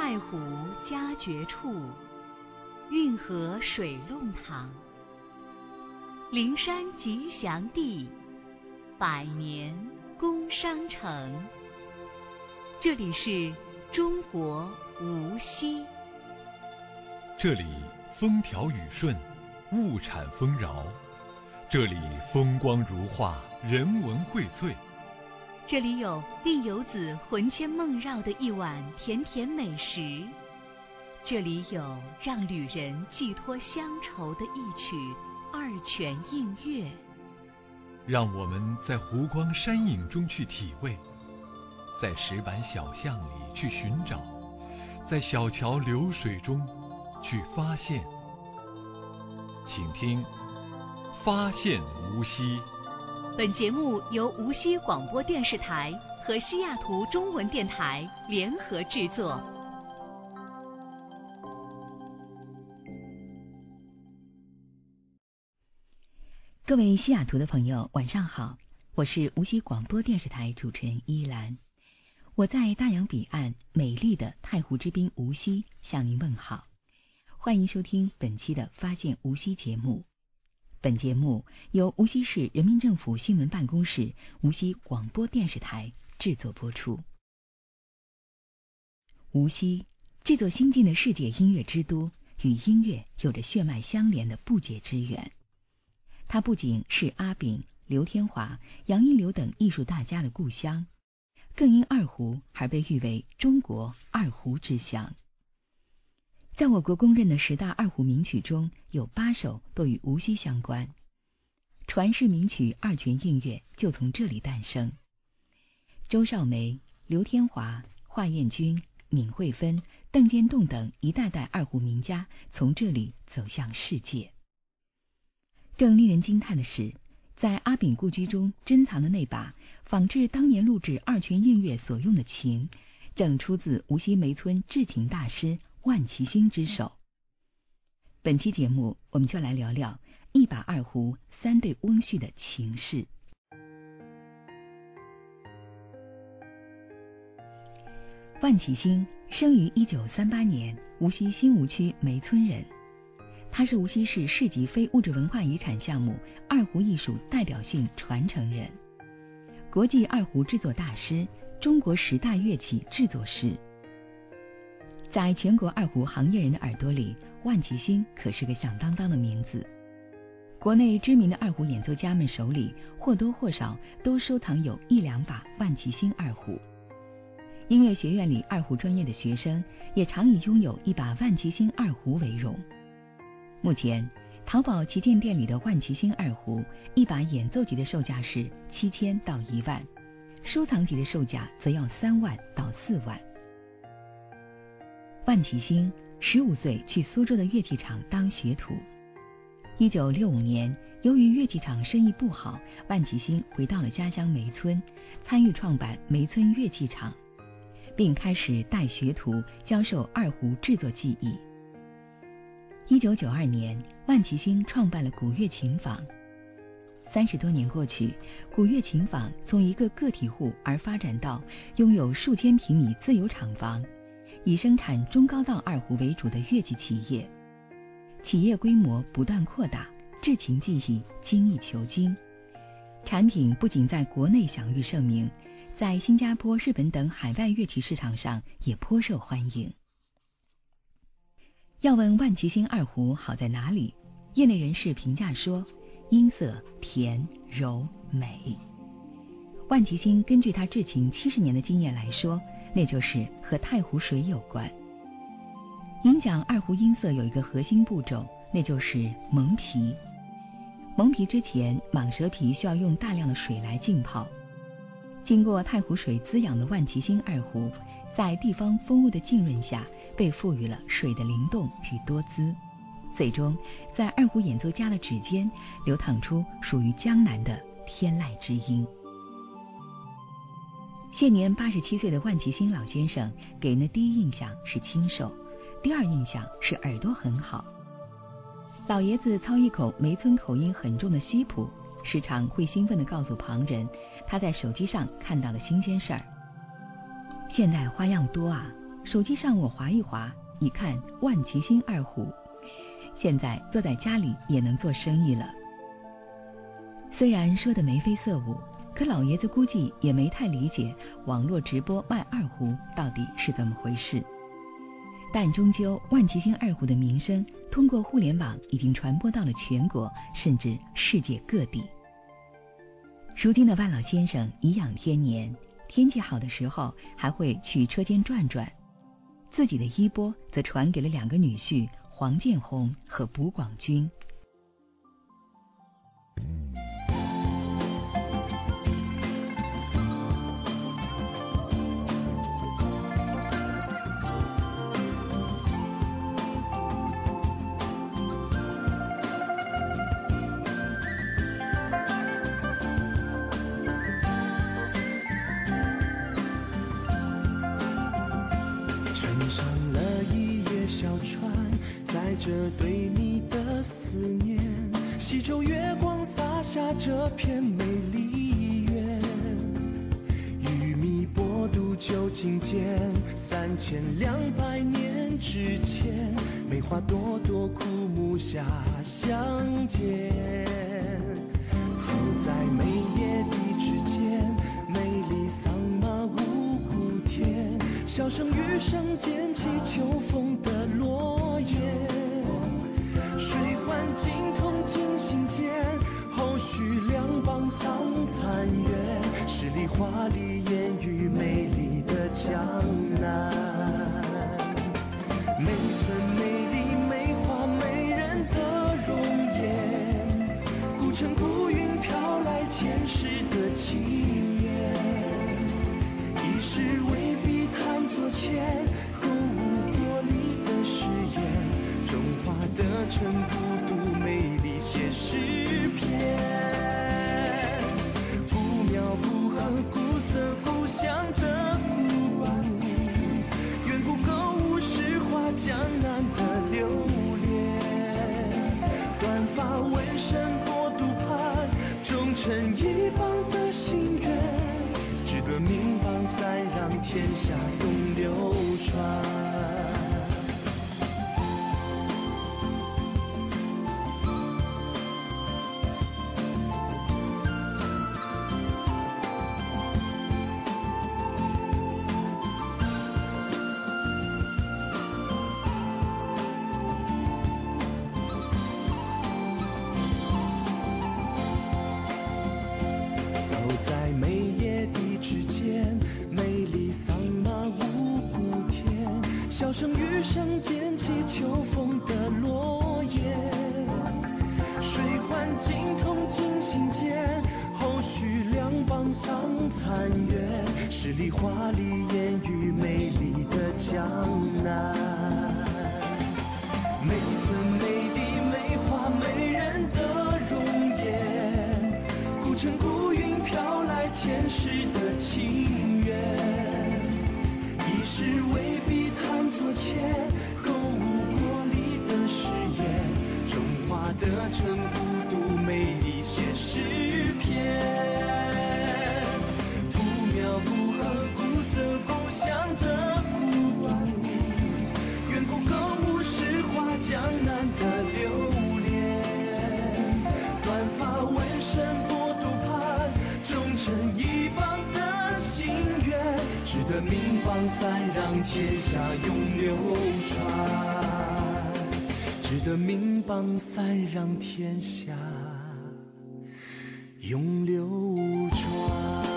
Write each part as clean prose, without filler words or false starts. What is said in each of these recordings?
太湖佳绝处，运河水弄堂。灵山吉祥地，百年工商城。这里是中国无锡。 这里风调雨顺，物产丰饶。这里风光如画，人文荟萃。 这里有令游子魂牵梦绕的一碗甜甜美食，这里有让旅人寄托乡愁的一曲二泉映月。 让我们在湖光山影中去体味，在石板小巷里去寻找，在小桥流水中去发现。请听《发现无锡》。 本节目由无锡广播电视台和西雅图中文电台联合制作。各位西雅图的朋友，晚上好，我是无锡广播电视台主持人依兰。我在大洋彼岸美丽的太湖之滨无锡向您问好，欢迎收听本期的发现无锡节目。本节目由无锡市人民政府新闻办公室、无锡广播电视台制作播出。无锡，这座新晋的世界音乐之都，与音乐有着血脉相连的不解之缘。它不仅是阿炳、刘天华、杨一流等艺术大家的故乡，更因二胡而被誉为中国二胡之乡。在我国公认的10大二胡名曲中，有8首都与无锡相关。传世名曲《二泉映月》就从这里诞生。周少梅、刘天华、华彦钧、闵惠芬、邓建栋等一代代二胡名家从这里走向世界。更令人惊叹的是，在阿炳故居中珍藏的那把仿制当年录制《二泉映月》所用的琴，正出自无锡梅村制琴大师万其兴之手。本期节目我们就来聊聊一把二胡3对翁婿的情事。万其兴生于1938年，无锡新吴区梅村人。他是无锡市市级非物质文化遗产项目二胡艺术代表性传承人，国际二胡制作大师，中国10大乐器制作师。在全国二胡行业人的耳朵里，万其兴可是个响当当的名字。国内知名的二胡演奏家们手里或多或少都收藏有1、2把万其兴二胡。音乐学院里二胡专业的学生也常以拥有一把万其兴二胡为荣。目前淘宝旗舰店里的万其兴二胡，一把演奏级的售价是7000到1万，收藏级的售价则要3万到4万。万其兴15岁去苏州的乐器厂当学徒。1965年，由于乐器厂生意不好，万其兴回到了家乡梅村，参与创办梅村乐器厂，并开始带学徒教授二胡制作技艺。1992年，万其兴创办了古乐琴坊。30多年过去，古乐琴坊从一个个体户而发展到拥有数千平米自有厂房，以生产中高档二胡为主的乐器企业。企业规模不断扩大，制琴技艺精益求精，产品不仅在国内享誉盛名，在新加坡、日本等海外乐器市场上也颇受欢迎。要问万其兴二胡好在哪里，业内人士评价说，音色甜、柔、美。万其兴根据他制琴70年的经验来说，那就是和太湖水有关。影响二胡音色有一个核心步骤，那就是蒙皮。蒙皮之前，蟒蛇皮需要用大量的水来浸泡。经过太湖水滋养的万其兴二胡，在地方风物的浸润下，被赋予了水的灵动与多姿，最终在二胡演奏家的指尖流淌出属于江南的天籁之音。现年87岁的万其兴老先生给人的第一印象是清瘦，第二印象是耳朵很好。老爷子操一口梅村口音很重的西普，时常会兴奋地告诉旁人他在手机上看到的新鲜事儿。现在花样多啊， 手机上我划一划，一看万旗星二胡，现在坐在家里也能做生意了。虽然说的眉飞色舞，可老爷子估计也没太理解网络直播卖二胡到底是怎么回事。但终究万旗星二胡的名声通过互联网已经传播到了全国甚至世界各地。如今的万老先生颐养天年，天气好的时候还会去车间转转，自己的衣钵则传给了2个女婿黄建宏和卜广军。 这对你的思念，西洲月光洒下这片美丽园，玉米波渡旧情间，3200年之前，梅花朵朵，枯木下相见，伏在梅叶地之间，美丽桑麻五谷田，笑声雨声溅起秋风的落叶。水环经通经心间，后续两邦桑残月，十里华丽烟雨美丽的江南。美村美丽美花美人的容颜，古城古韵飘来前世的情缘，一世为笔弹作笺，勾舞过你的誓言，中华的尘不渡美丽写诗篇，不描不合古色古香的古板，远古歌舞诗画江南的流连，短发纹身国度畔，忠臣一邦的心愿，值得名榜再让天下永流传。笑声雨声溅起秋风的落叶，水环经通经心间，后续两邦桑残月，十里华丽烟雨美丽的江南。美村美丽美花美人的容颜，古城古韵飘来前世的情缘，一世为笔弹作笺，勾舞过你的誓言，中华的尘不渡美丽写诗篇，不描不合古色古香的古板，远古歌舞诗画江南的流连，短发纹身国度畔，忠臣一邦的心愿，值得名榜再让天下永流传，值得名榜再让天下永流传。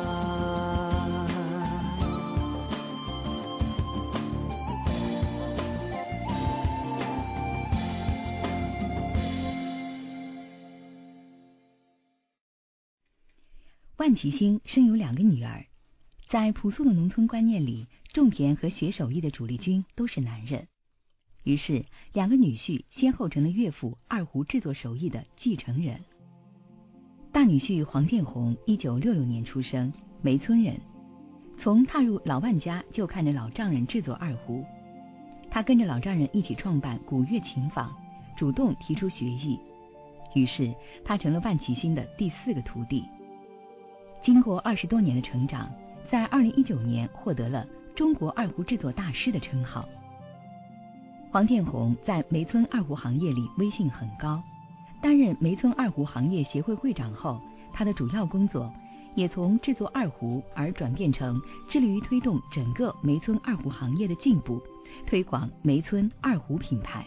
万旗星生有2个女儿，在朴素的农村观念里，种田和学手艺的主力军都是男人。于是2个女婿先后成了岳父二胡制作手艺的继承人。大女婿黄建宏1966年出生，梅村人，从踏入老万家就看着老丈人制作二胡，他跟着老丈人一起创办古乐琴坊，主动提出学艺，于是他成了万旗星的第4个徒弟。经过20多年的成长，在2019年获得了中国二胡制作大师的称号。黄殿红在梅村二胡行业里威信很高，担任梅村二胡行业协会会长后，他的主要工作也从制作二胡而转变成致力于推动整个梅村二胡行业的进步，推广梅村二胡品牌。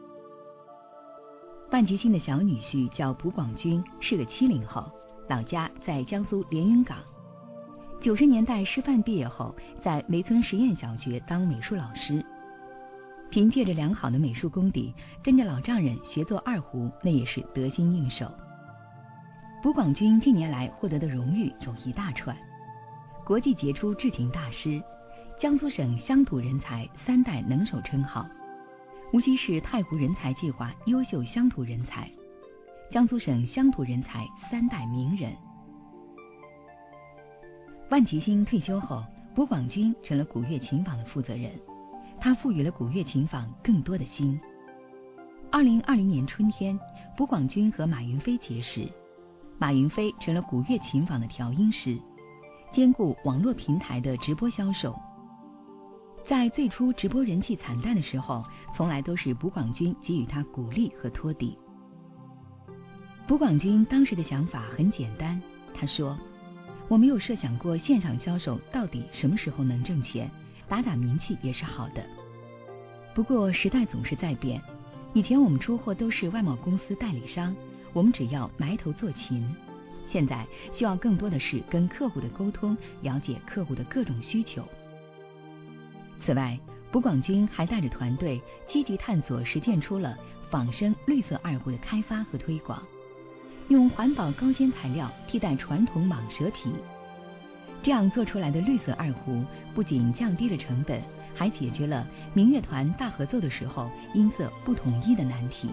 万吉星的小女婿叫卜广军，是个70后，老家在江苏连云港。90年代师范毕业后，在梅村实验小学当美术老师。凭借着良好的美术功底，跟着老丈人学做二胡，那也是得心应手。卜广军近年来获得的荣誉有一大串：国际杰出制琴大师、江苏省乡土人才3代能手称号、无锡市太湖人才计划优秀乡土人才、江苏省乡土人才3代名人。万吉星退休后，卜广军成了古乐琴坊的负责人，他赋予了古乐琴坊更多的心。2020年春天，卜广军和马云飞结识，马云飞成了古乐琴坊的调音师，兼顾网络平台的直播销售。在最初直播人气惨淡的时候，从来都是卜广军给予他鼓励和托底。卜广军当时的想法很简单，他说：我没有设想过线上销售到底什么时候能挣钱，打打名气也是好的。不过时代总是在变，以前我们出货都是外贸公司代理商，我们只要埋头做琴。现在需要更多的是跟客户的沟通，了解客户的各种需求。此外，卜广军还带着团队积极探索实践出了仿生绿色二胡的开发和推广，用环保高纤材料替代传统蟒蛇皮。这样做出来的绿色二胡不仅降低了成本，还解决了民乐团大合奏的时候音色不统一的难题。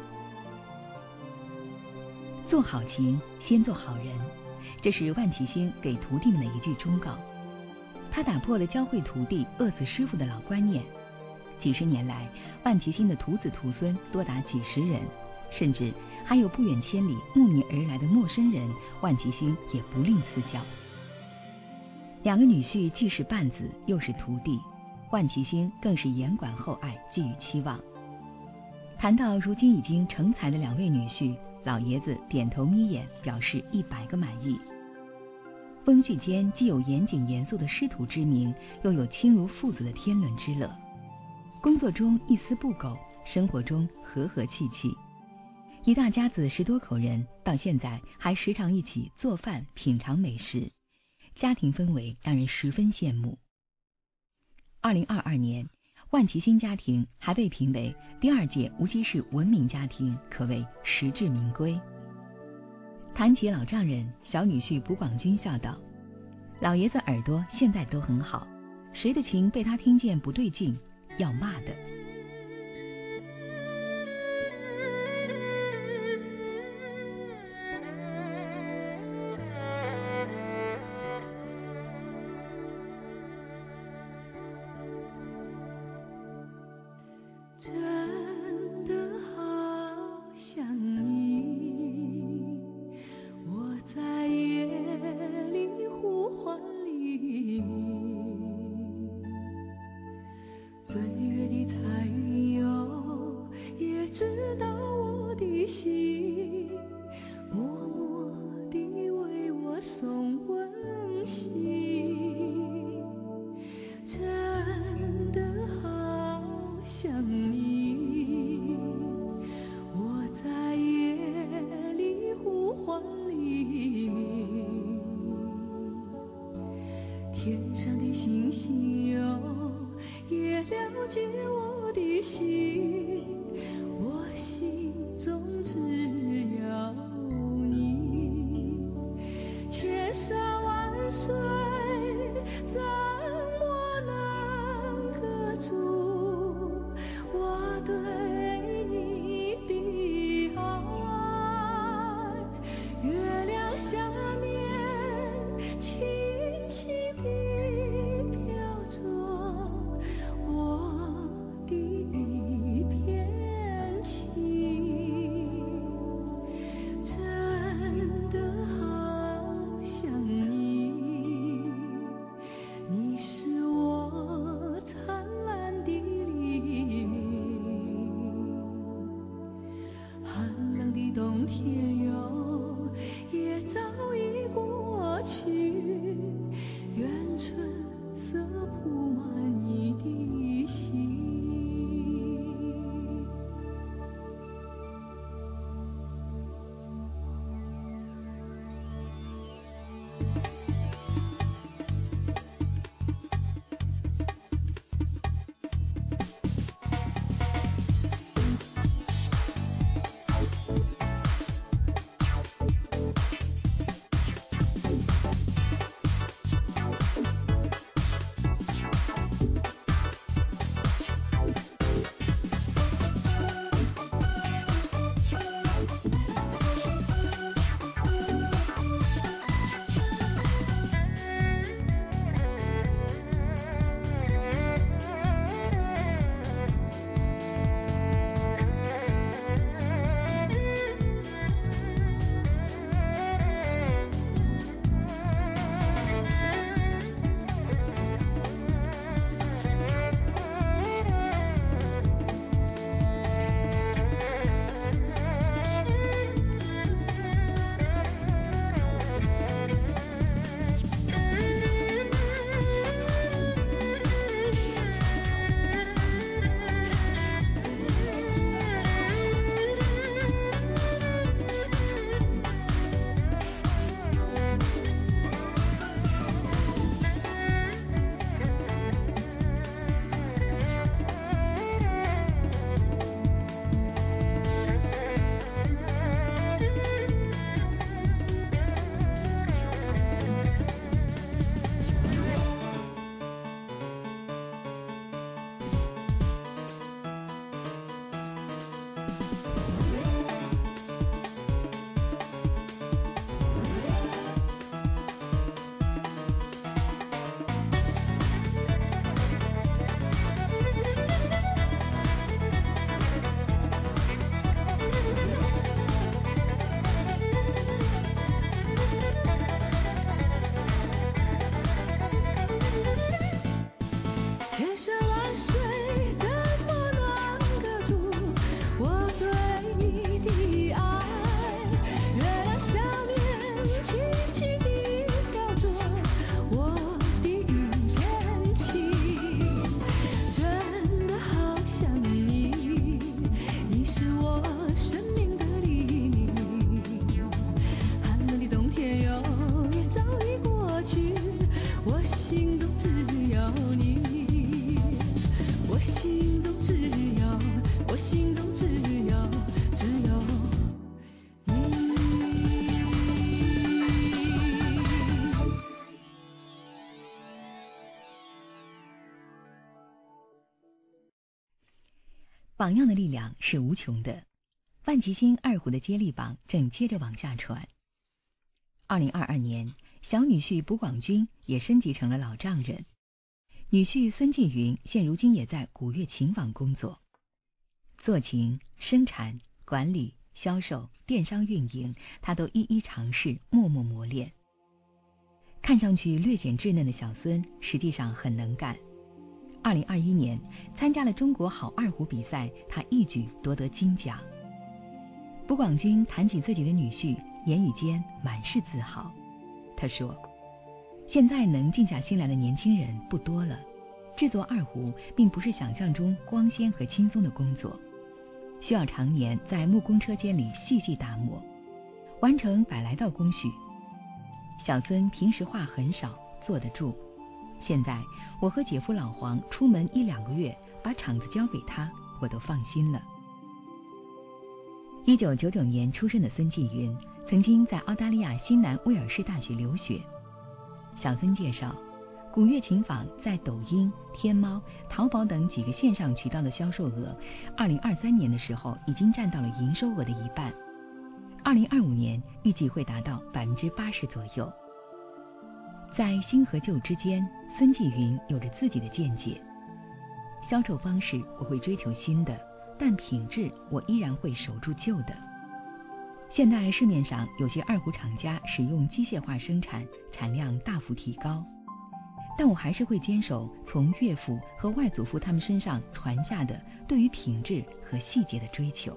做好琴，先做好人，这是万启星给徒弟们的一句忠告。他打破了教会徒弟饿死师傅的老观念。几十年来，万启星的徒子徒孙多达几十人，甚至还有不远千里慕名而来的陌生人，万启星也不吝赐教。2个女婿既是伴子又是徒弟，万启星更是严管厚爱，寄予期望。谈到如今已经成才的2位女婿，老爷子点头眯眼，表示100个满意。风趣间既有严谨严肃的师徒之名，又有亲如父子的天伦之乐。工作中一丝不苟，生活中和和气气。一大家子10多口人，到现在还时常一起做饭品尝美食，家庭氛围让人十分羡慕。2022年，万启星家庭还被评为第2届无锡市文明家庭，可谓实至名归。谈起老丈人，小女婿卜广军笑道：老爷子耳朵现在都很好，谁的琴被他听见不对劲，要骂的。 真的好想你，我在夜里呼唤黎明，岁月的才有也知道我的心，默默地为我送温馨，真的好想你，我在夜里呼唤黎明，天上的星星哟也了解我的心，我心榜样的力量是无穷的，万旗星二胡的接力榜正接着往下传。2022年，小女婿卜广军也升级成了老丈人，女婿孙继云现如今也在古乐琴坊工作，做琴、生产、管理、销售、电商运营，他都一一尝试，默默磨练。看上去略显稚嫩的小孙，实际上很能干。2021年参加了中国好二胡比赛，他一举夺得金奖。卜广军谈起自己的女婿，言语间满是自豪。他说，现在能静下心来的年轻人不多了，制作二胡并不是想象中光鲜和轻松的工作，需要常年在木工车间里细细打磨，完成100来道工序。小孙平时话很少，坐得住。现在我和姐夫老黄出门1-2个月，把厂子交给他，我都放心了。1999年出生的孙继云，曾经在澳大利亚新南威尔士大学留学。小孙介绍，古乐琴坊在抖音、天猫、淘宝等几个线上渠道的销售额，2023年的时候已经占到了营收额的一半，2025年预计会达到80%左右。在新和旧之间，孙继云有着自己的见解。销售方式我会追求新的，但品质我依然会守住旧的。现在市面上有些二胡厂家使用机械化生产，产量大幅提高，但我还是会坚守从岳父和外祖父他们身上传下的对于品质和细节的追求。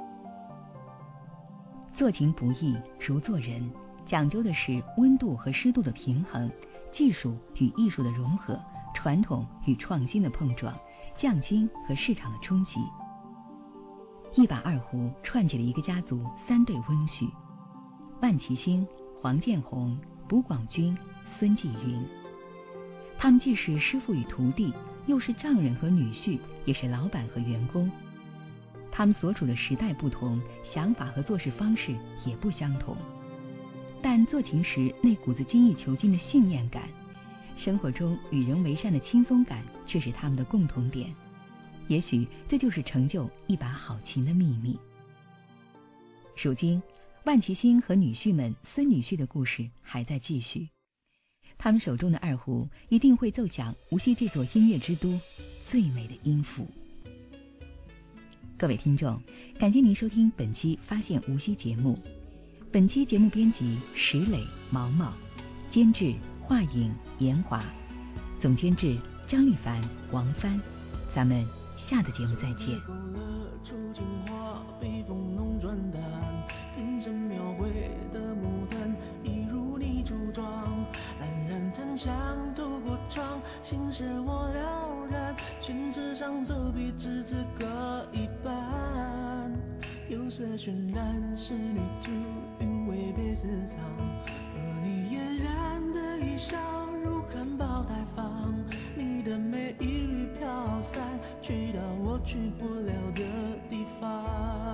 做琴不易，如做人，讲究的是温度和湿度的平衡，技术与艺术的融合，传统与创新的碰撞，匠心和市场的冲击。一把二胡串起了一个家族3对温煦，万旗星、黄建红、卜广军、孙继云。他们既是师傅与徒弟，又是丈人和女婿，也是老板和员工。他们所处的时代不同，想法和做事方式也不相同，但做琴时那股子精益求精的信念感，生活中与人为善的轻松感，却是他们的共同点。也许这就是成就一把好琴的秘密。如今，万旗星和女婿们、孙女婿的故事还在继续，他们手中的二胡一定会奏响无锡这座音乐之都最美的音符。各位听众，感谢您收听本期发现无锡节目。本期节目编辑石磊、毛毛，监制华影、严华，总监制张丽凡、王帆。咱们下次节目再见。 出镜花被风弄转淡，平生描绘的牡丹一如你柱状，冉冉檀香透过窗，心事我了然，宣纸上走笔只字各一半，釉色渲染仕女图，韵味被私藏，和你嫣然的衣裳如含苞待放，你的美一缕飘散，去到我去不了的地方。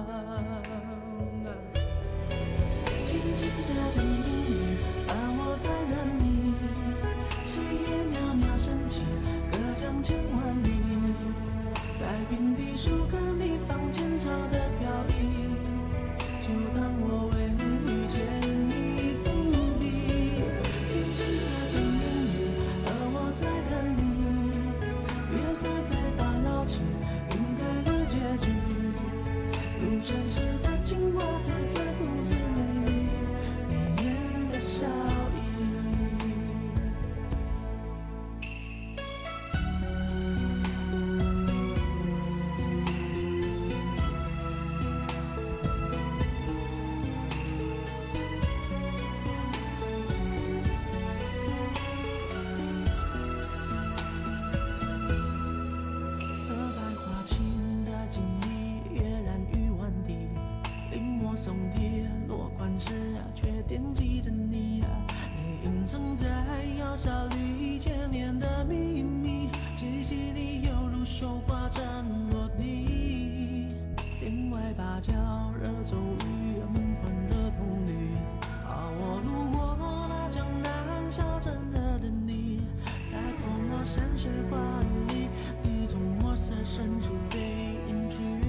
轻轻的叮咛，而我在等你，岁月袅袅升起，隔江千万里，在平地树根里放前朝的飘逸，就当我为你遇见你不必。轻轻的叮咛，而我在等你，月色在打扰起云开的结局，如城市的青蛙弹着独自美丽绵延的笑意。色白花青的锦衣，跃然于碗底，临摹松蝶落款时却惦记着你，你隐藏在窑小里千年的秘密，气息里犹如绣花针落地，天外芭蕉惹骤雨，梦幻惹童女，怕我路过那江南小镇的等你，开阔我山水画里，你从墨色深处被隐去。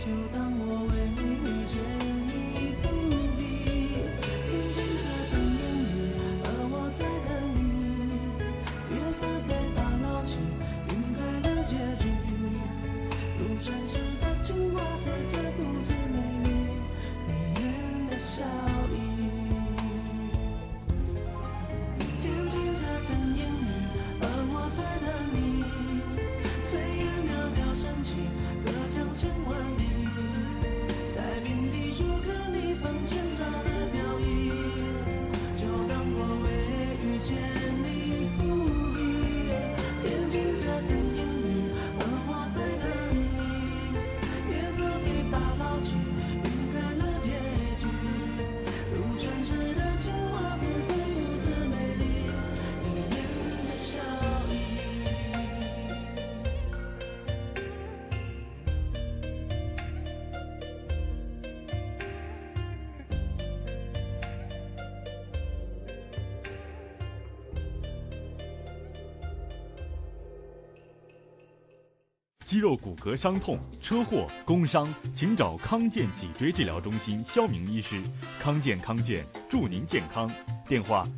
就当我为你遇见你不离，天气在等你，而我在等你，月色被打捞起，晕开了结局，如真实的情话在这不知美丽，迷人的笑意。天气在等你，而我在等你，岁月袅袅升起，隔江千万里，在遍地如颗逆风千丈的飘逸，就当我为遇见你不离。天气在等你，而我在等你，月色被打捞起，晕开了结局，如传世的情话自最不知美丽，迷人的笑意。 肌肉骨骼伤痛、车祸、工伤，请找康健脊椎治疗中心肖明医师。康健祝您健康。电话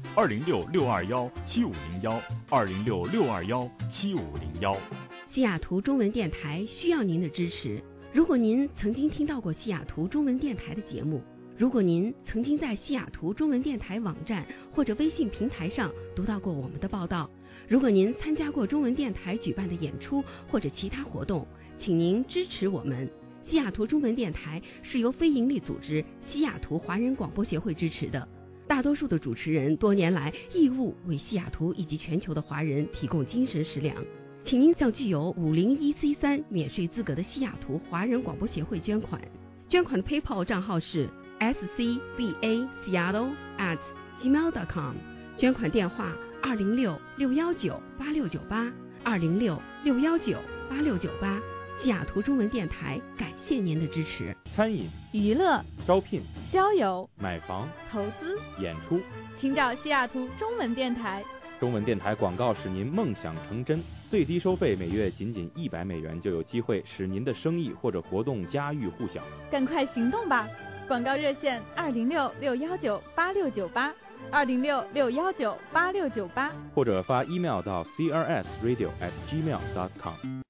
206-621-7501，206-621-7501。 西雅图中文电台需要您的支持。如果您曾经听到过西雅图中文电台的节目，如果您曾经在西雅图中文电台网站或者微信平台上读到过我们的报道，如果您参加过中文电台举办的演出或者其他活动，请您支持我们。西雅图中文电台是由非营利组织西雅图华人广播协会支持的，大多数的主持人多年来义务为西雅图以及全球的华人提供精神食粮。请您向具有501C3免税资格的西雅图华人广播协会捐款。捐款的 PayPal 账号是scbaseattle@gmail.com， 捐款电话206-619-8698，206-619-8698。西雅图中文电台感谢您的支持。 餐饮、 娱乐、 招聘、 交友、 买房、 投资、 演出， 请找西雅图中文电台。 中文电台广告使您梦想成真，最低收费每月仅$100就有机会使您的生意或者活动家喻户晓。 赶快行动吧！广告热线206-619-8698，206-619-8698， 或者发 email 到 crsradio@gmail.com。